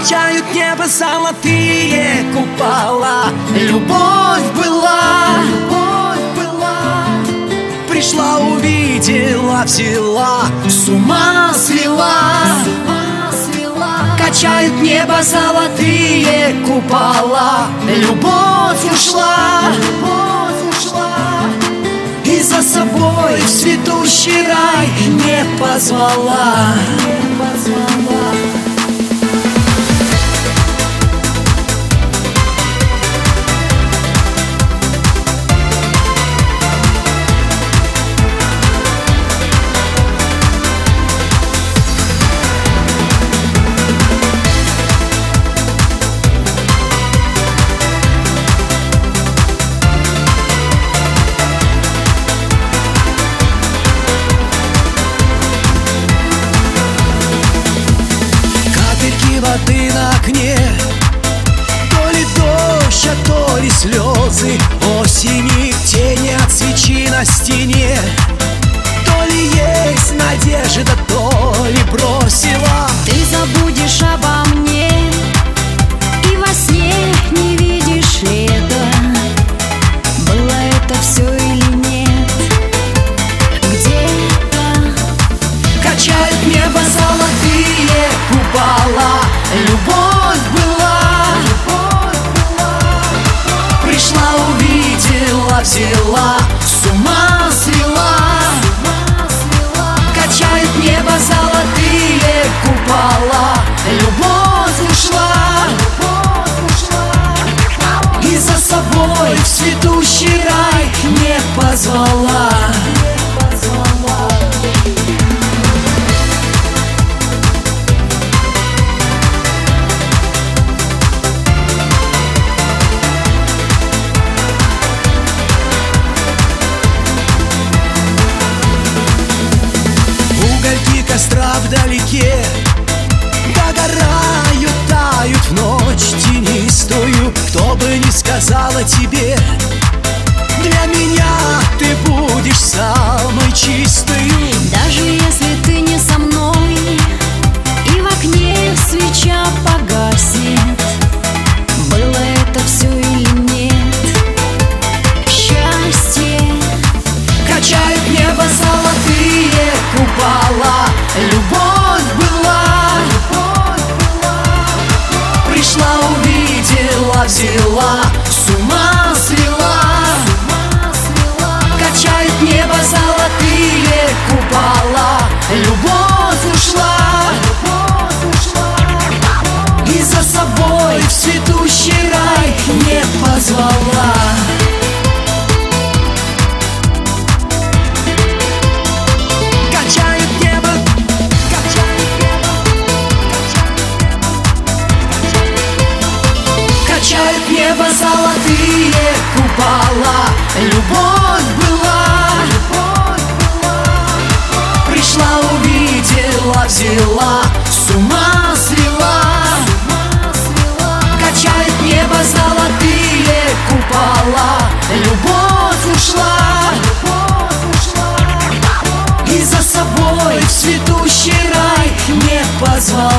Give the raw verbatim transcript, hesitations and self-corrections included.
Качают небо золотые купола. Любовь была, любовь была. Пришла, увидела, взяла, с ума свела. Качают небо золотые купола. Любовь ушла, любовь ушла, и за собой в цветущий рай не позвала, не позвала. Воды на окне, то ли дождь, а то ли слезы осени, тени от свечи на стене. То ли есть надежда, то ли бросила. Ты забудешь обо мне и во сне не видишь это. Было это все или нет? Где-то качают небо золотые купола. Любовь была, любовь была. Пришла, увидела, взяла, с ума свела. Качает небо золотые купола. Любовь ушла, любовь ушла, и за собой в цветущий рай не позвала, не позвала. Костра вдалеке догорают, тают в ночь тенистую. Кто бы ни сказала тебе, для меня ты будешь самой чистою. Даже если ты не со мной и в окне свеча погаснет, было это все или нет? Счастье качают небо золотые купола. Любовь была, любовь была. Пришла, увидела, взяла, с ума свела. Качает небо золотые купола. Любовь ушла, любовь ушла, и за собой в цветущий рай не позвала. Качают небо золотые купола. Любовь была, любовь была. Пришла, увидела, взяла, с ума свела. Качает небо золотые купола. Любовь ушла, любовь ушла, и за собой в цветущий рай не позвала.